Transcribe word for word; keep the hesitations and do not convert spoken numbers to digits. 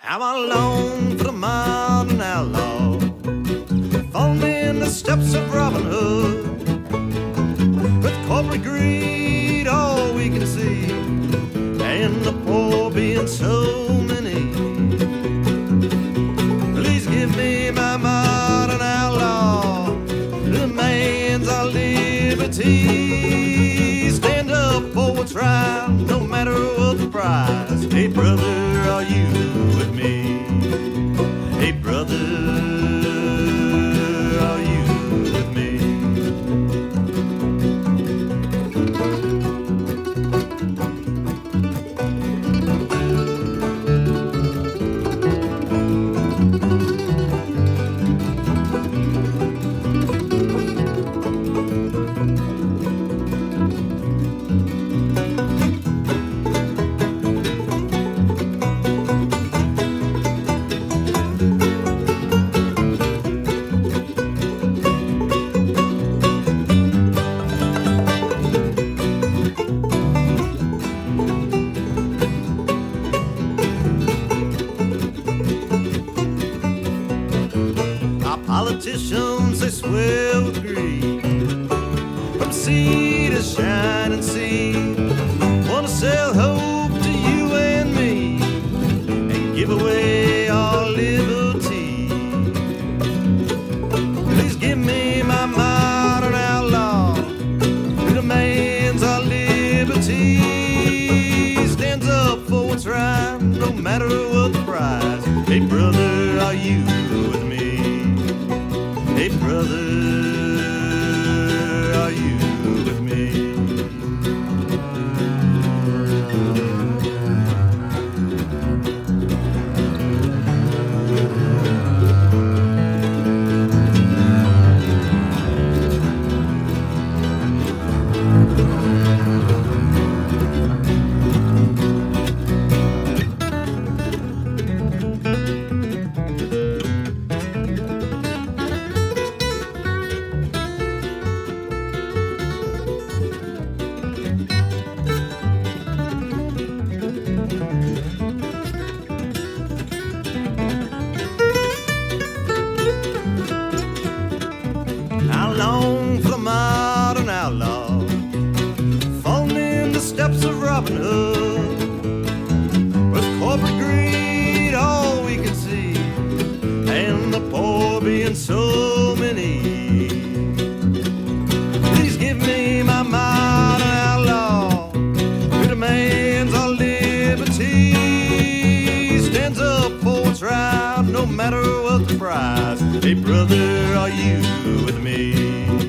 I'm alone for the modern outlaw, following the steps of Robin Hood. With corporate greed all we can see, and the poor being so many. Please give me my modern outlaw, demands our liberty. Stand up for what's right, no matter what the price. Hey brother, are you with me? Hey brother, are you with me? Politicians, they swell with greed, from sea to shining sea. Want to sell hope to you and me, and give away our liberty. Please give me my modern outlaw, who demands our liberty. Stands up for what's right, no matter what the price. Hey brother, are you with me? Hey brother, are you with me? How long for the modern outlaw, following the steps of Robin Hood? With corporate greed all we can see, and the poor being so many. Please give me my modern outlaw, who demands our liberty. Stands up for what's right, no matter what the price. Hey brother, are you with me?